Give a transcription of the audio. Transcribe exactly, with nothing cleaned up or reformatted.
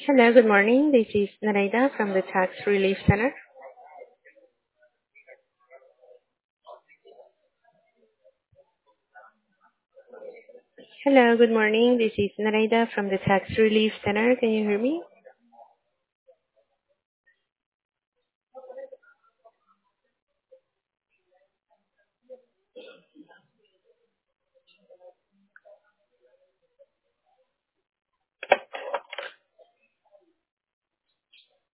Hello, good morning. This is Nareda from the Tax Relief Center. Hello, good morning. This is Nareda from the Tax Relief Center. Can you hear me?